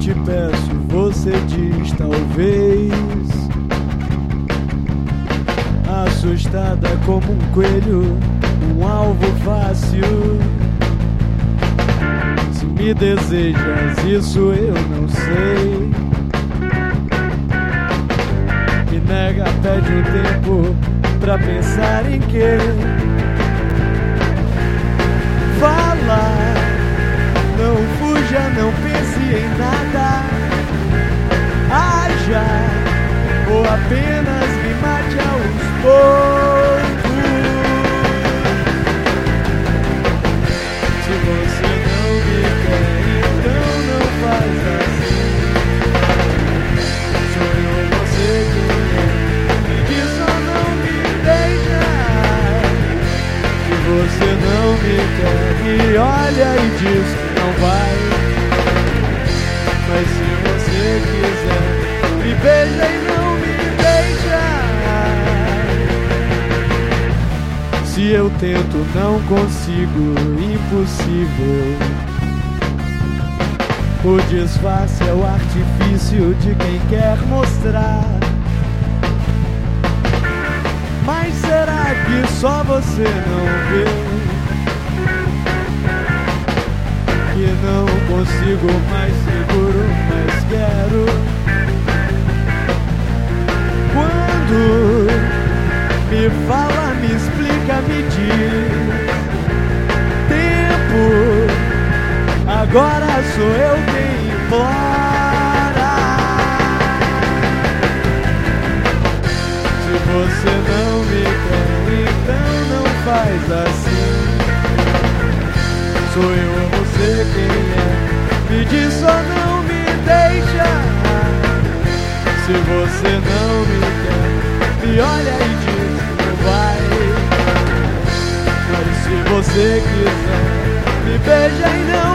te peço, você diz talvez. Assustada como um coelho, um alvo fácil. Se me desejas, isso eu não sei. Me nega, pede um tempo pra pensar em que falar. Não fuja, não pense em nada. Haja, ou apenas me mate aos poucos. Se você não me quer, então não faz assim. Sou eu, você quem é. Me diz, só não me deixa. Se você não me quer, me olha e diz que não vai. Mas se você quiser, me beija e não me deixa. Se eu tento, não consigo, impossível. O disfarce é o artifício de quem quer mostrar. Mas será que só você não vê? Que não consigo mais seguro, mas quero. Quando me fala, me explica, me diz. Tempo, agora sou eu quem implora. Se você não me quer, então não faz assim. Sou eu ou você quem é. Me diz, só não me deixa. Se você não me quer, me olha e diz que não vai. Mas se você quiser, me beija e não